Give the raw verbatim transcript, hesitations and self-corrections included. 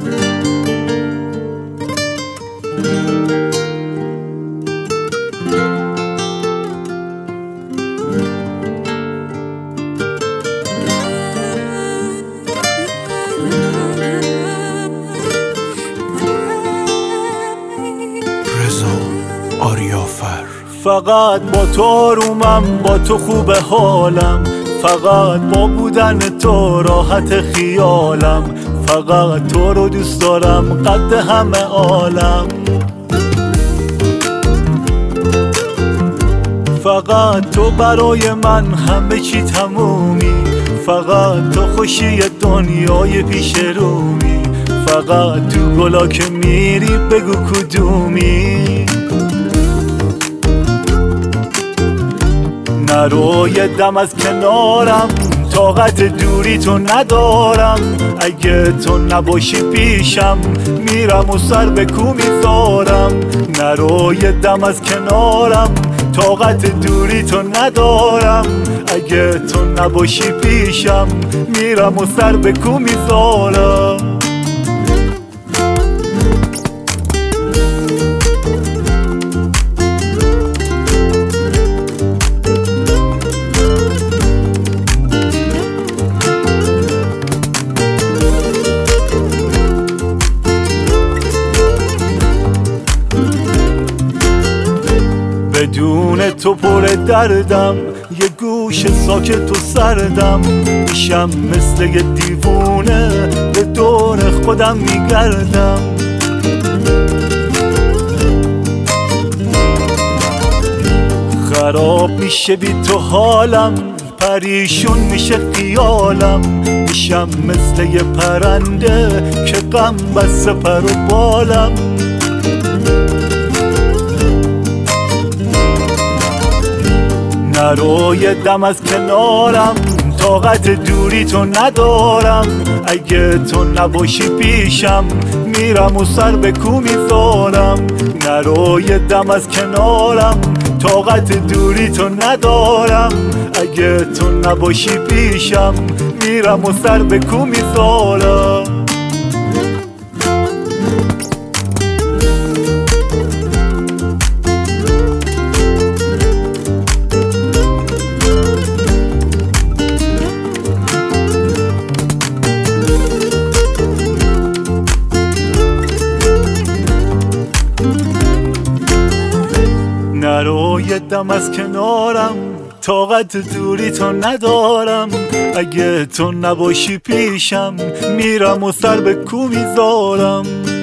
فقط با تو آرومم، با تو خوب حالم، فقط با بودن تو راحت خیالم، فقط تو رو دوست دارم قد همه عالم. فقط تو برای من همه چی تمومی، فقط تو خوشی دنیای پیش رومی، فقط تو گلا که میری بگو کدومی. نرو یه دم از کنارم، طاقت دوری تو ندارم، اگه تو نباشی پیشم میرم و سر به کو میذارم. نرو یه دم از کنارم، طاقت دوری تو ندارم، اگه تو نباشی پیشم میرم و سر به کو میذارم. بدون تو پر دردم، یه گوش ساکت و سردم، میشم مثل یه دیوونه به دور خودم میگردم. خراب میشه بی تو حالم، پریشون میشه خیالم، میشم مثل یه پرنده که غم بسته پر و بالم. نرو یه دم از کنارم، طاقت دوری تو ندارم، اگه تو نباشی پیشم میرم و سر به کو میذارم. نرو یه دم از کنارم، طاقت دوری تو ندارم، اگه تو نباشی پیشم میرم و سر به کو میذارم. نرو یه دم از کنارم، طاقت دوری تو ندارم، اگه تو نباشی پیشم میرم و سر به کو میذارم.